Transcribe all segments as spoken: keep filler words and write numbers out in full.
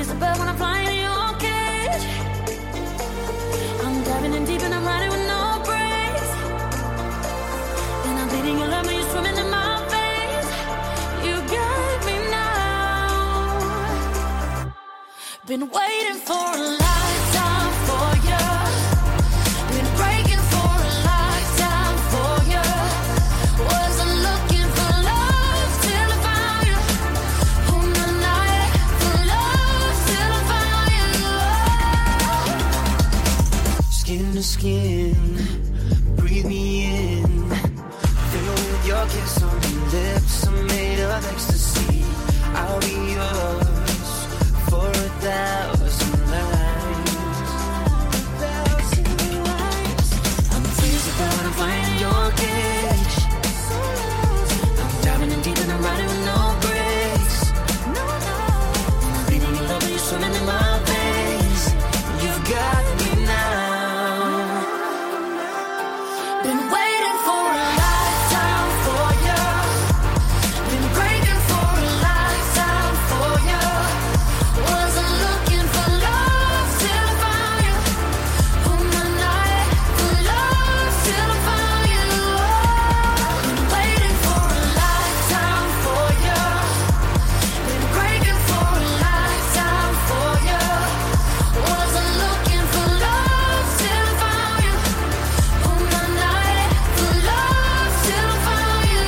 fierce a bird when I'm flying in your cage. I'm diving in deep and I'm riding with no brakes. And I'm bleeding your love when you're swimming in my veins. You got me now. Been waiting for a lifetime for you. Been breaking for a lifetime for you. Wasn't looking for love till I found you. On the night for love till I found you. Skin to skin, breathe me in. Fill with your kiss on your lips. I'm made of ecstasy. I'll be yours for a thousand lives. Thousand lives. I'm tears about I'm flying in your cage. I'm diving in deep and I'm riding with no brakes. I'm bleeding your love when you're swimming in my veins. You've got me now. Been waiting for a lifetime for you. Been breaking for a lifetime for you. Wasn't looking for love till I found you. On the night for love till I found you. Been waiting for a lifetime for you. Been breaking for a lifetime for you. Wasn't looking for love till I found you. On the night for love till I found you.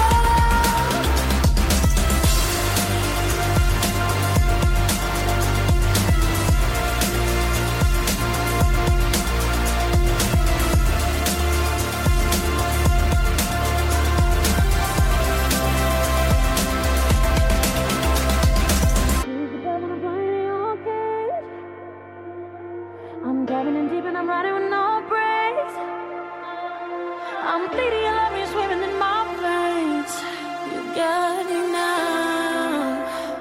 I'm diving in deep and I'm riding with no brakes. I'm bleeding your love when you're swimming in my veins. You got me now.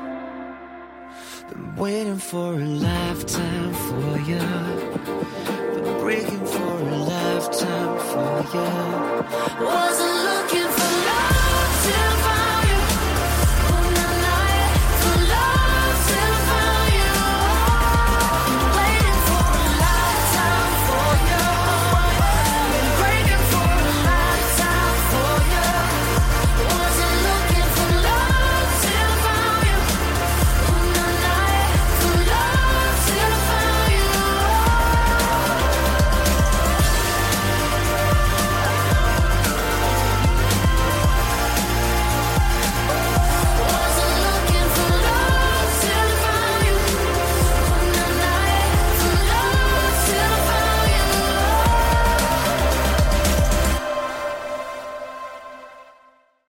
Been waiting for a lifetime for you. Been breaking for a lifetime for you. Wasn't looking